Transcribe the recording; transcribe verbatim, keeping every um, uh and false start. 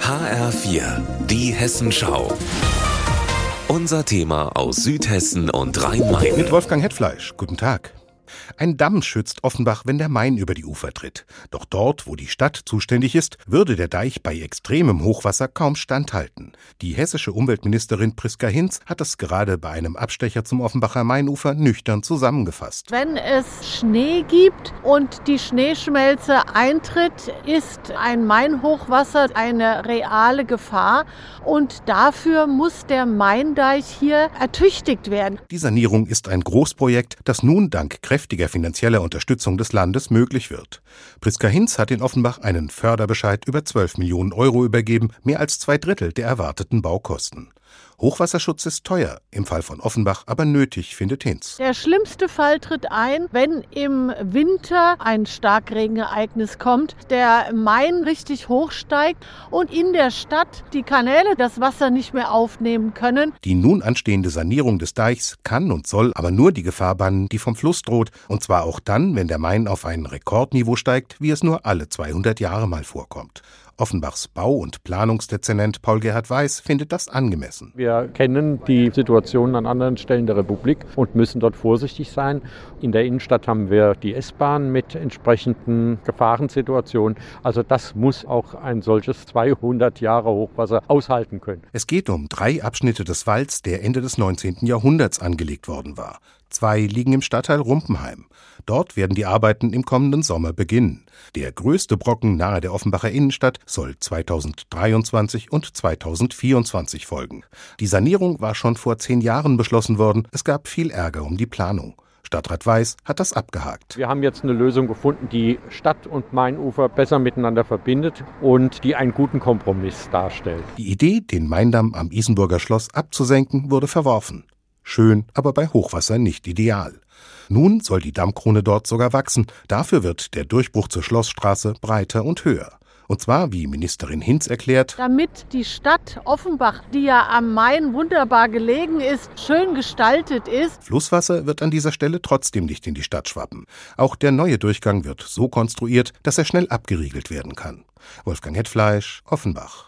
H R vier, die Hessenschau. Unser Thema aus Südhessen und Rhein-Main. Mit Wolfgang Hetfleisch. Guten Tag. Ein Damm schützt Offenbach, wenn der Main über die Ufer tritt. Doch dort, wo die Stadt zuständig ist, würde der Deich bei extremem Hochwasser kaum standhalten. Die hessische Umweltministerin Priska Hinz hat das gerade bei einem Abstecher zum Offenbacher Mainufer nüchtern zusammengefasst. Wenn es Schnee gibt und die Schneeschmelze eintritt, ist ein Mainhochwasser eine reale Gefahr. Und dafür muss der Maindeich hier ertüchtigt werden. Die Sanierung ist ein Großprojekt, das nun dank kräftiger finanzieller Unterstützung des Landes möglich wird. Priska Hinz hat in Offenbach einen Förderbescheid über zwölf Millionen Euro übergeben, mehr als zwei Drittel der erwarteten Baukosten. Hochwasserschutz ist teuer, im Fall von Offenbach aber nötig, findet Hinz. Der schlimmste Fall tritt ein, wenn im Winter ein Starkregenereignis kommt, der Main richtig hochsteigt und in der Stadt die Kanäle das Wasser nicht mehr aufnehmen können. Die nun anstehende Sanierung des Deichs kann und soll aber nur die Gefahr bannen, die vom Fluss droht, und zwar auch dann, wenn der Main auf ein Rekordniveau steigt, wie es nur alle zweihundert Jahre mal vorkommt. Offenbachs Bau- und Planungsdezernent Paul-Gerhard Weiß findet das angemessen. Wir kennen die Situation an anderen Stellen der Republik und müssen dort vorsichtig sein. In der Innenstadt haben wir die S-Bahn mit entsprechenden Gefahrensituationen. Also das muss auch ein solches zweihundert Jahre Hochwasser aushalten können. Es geht um drei Abschnitte des Walds, der Ende des neunzehnten Jahrhunderts angelegt worden war. Zwei liegen im Stadtteil Rumpenheim. Dort werden die Arbeiten im kommenden Sommer beginnen. Der größte Brocken nahe der Offenbacher Innenstadt soll zweitausenddreiundzwanzig und zweitausendvierundzwanzig folgen. Die Sanierung war schon vor zehn Jahren beschlossen worden. Es gab viel Ärger um die Planung. Stadtrat Weiß hat das abgehakt. Wir haben jetzt eine Lösung gefunden, die Stadt und Mainufer besser miteinander verbindet und die einen guten Kompromiss darstellt. Die Idee, den Maindamm am Isenburger Schloss abzusenken, wurde verworfen. Schön, aber bei Hochwasser nicht ideal. Nun soll die Dammkrone dort sogar wachsen. Dafür wird der Durchbruch zur Schlossstraße breiter und höher. Und zwar, wie Ministerin Hinz erklärt, damit die Stadt Offenbach, die ja am Main wunderbar gelegen ist, schön gestaltet ist. Flusswasser wird an dieser Stelle trotzdem nicht in die Stadt schwappen. Auch der neue Durchgang wird so konstruiert, dass er schnell abgeriegelt werden kann. Wolfgang Hetfleisch, Offenbach.